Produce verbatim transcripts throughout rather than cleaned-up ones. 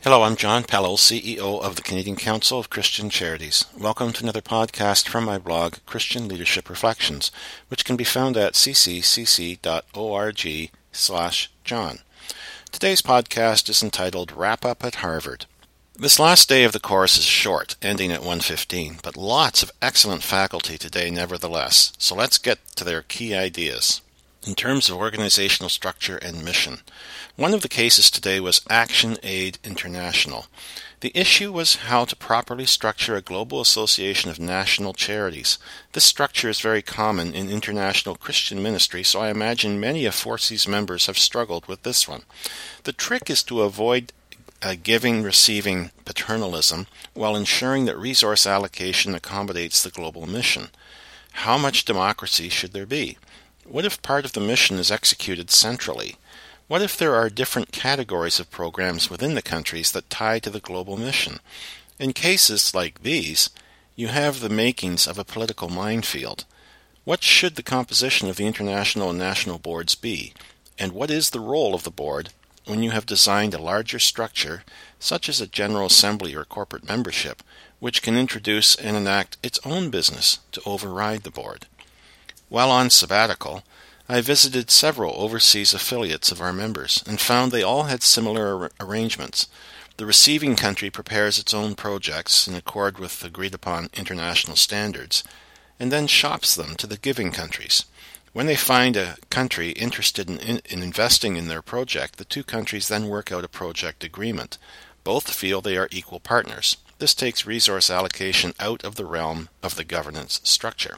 Hello, I'm John Pello, C E O of the Canadian Council of Christian Charities. Welcome to another podcast from my blog, Christian Leadership Reflections, which can be found at c c c c dot org slash John. Today's podcast is entitled Wrap Up at Harvard. This last day of the course is short, ending at one fifteen, but lots of excellent faculty today nevertheless, so let's get to their key ideas. In terms of organizational structure and mission, one of the cases today was Action Aid International. The issue was how to properly structure a global association of national charities. This structure is very common in international Christian ministry, so I imagine many of F O R C E's members have struggled with this one. The trick is to avoid a giving-receiving paternalism while ensuring that resource allocation accommodates the global mission. How much democracy should there be? What if part of the mission is executed centrally? What if there are different categories of programs within the countries that tie to the global mission? In cases like these, you have the makings of a political minefield. What should the composition of the international and national boards be? And what is the role of the board when you have designed a larger structure, such as a General Assembly or corporate membership, which can introduce and enact its own business to override the board? While on sabbatical, I visited several overseas affiliates of our members and found they all had similar ar- arrangements. The receiving country prepares its own projects in accord with agreed-upon international standards and then shops them to the giving countries. When they find a country interested in, in, in investing in their project, the two countries then work out a project agreement. Both feel they are equal partners. This takes resource allocation out of the realm of the governance structure.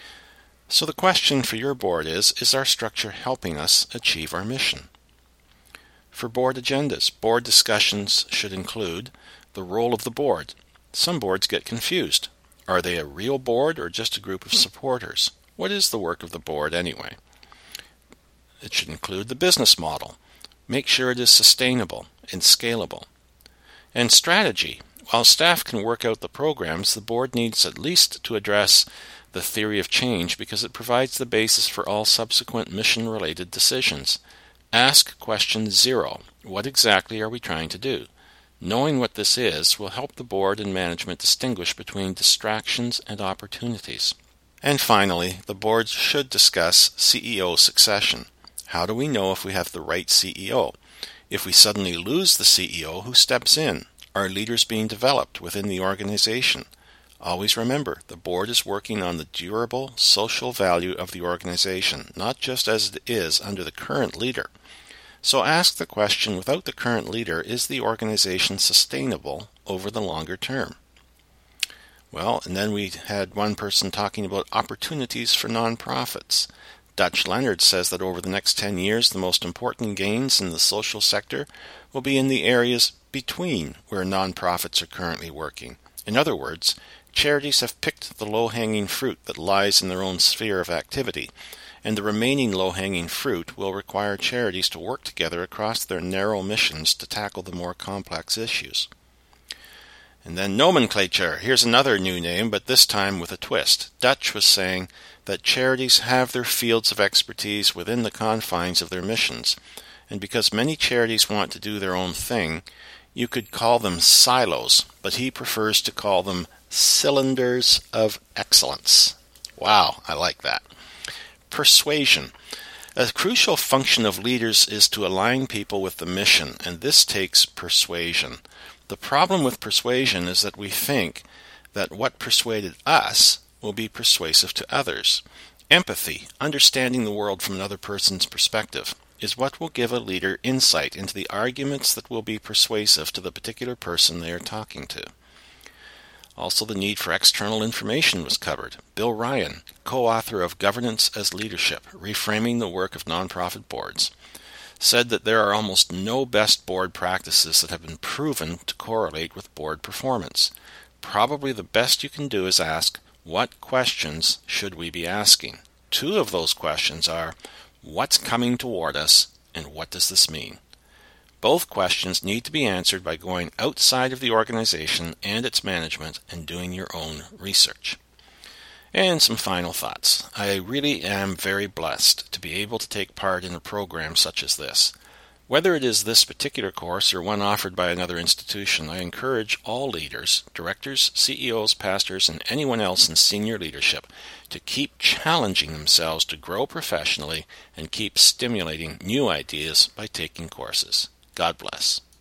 So the question for your board is, is our structure helping us achieve our mission? For board agendas, board discussions should include the role of the board. Some boards get confused. Are they a real board or just a group of supporters? What is the work of the board anyway? It should include the business model. Make sure it is sustainable and scalable. And strategy. While staff can work out the programs, the board needs at least to address the theory of change because it provides the basis for all subsequent mission-related decisions. Ask question zero. What exactly are we trying to do? Knowing what this is will help the board and management distinguish between distractions and opportunities. And finally, the board should discuss C E O succession. How do we know if we have the right C E O? If we suddenly lose the C E O, who steps in? Are leaders being developed within the organization? Always remember, the board is working on the durable social value of the organization, not just as it is under the current leader. So ask the question, without the current leader, is the organization sustainable over the longer term? Well, and then we had one person talking about opportunities for nonprofits. Dutch Leonard says that over the next ten years, the most important gains in the social sector will be in the areas between where nonprofits are currently working. In other words, charities have picked the low-hanging fruit that lies in their own sphere of activity, and the remaining low-hanging fruit will require charities to work together across their narrow missions to tackle the more complex issues. And then nomenclature. Here's another new name, but this time with a twist. Dutch was saying that charities have their fields of expertise within the confines of their missions, and because many charities want to do their own thing, you could call them silos, but he prefers to call them cylinders of excellence. Wow, I like that. Persuasion. A crucial function of leaders is to align people with the mission, and this takes persuasion. The problem with persuasion is that we think that what persuaded us will be persuasive to others. Empathy, understanding the world from another person's perspective, is what will give a leader insight into the arguments that will be persuasive to the particular person they are talking to. Also, the need for external information was covered. Bill Ryan, co-author of Governance as Leadership, Reframing the Work of Nonprofit Boards, said that there are almost no best board practices that have been proven to correlate with board performance. Probably the best you can do is ask, what questions should we be asking? Two of those questions are, what's coming toward us, and what does this mean? Both questions need to be answered by going outside of the organization and its management and doing your own research. And some final thoughts. I really am very blessed to be able to take part in a program such as this. Whether it is this particular course or one offered by another institution, I encourage all leaders, directors, C E Os, pastors, and anyone else in senior leadership to keep challenging themselves to grow professionally and keep stimulating new ideas by taking courses. God bless.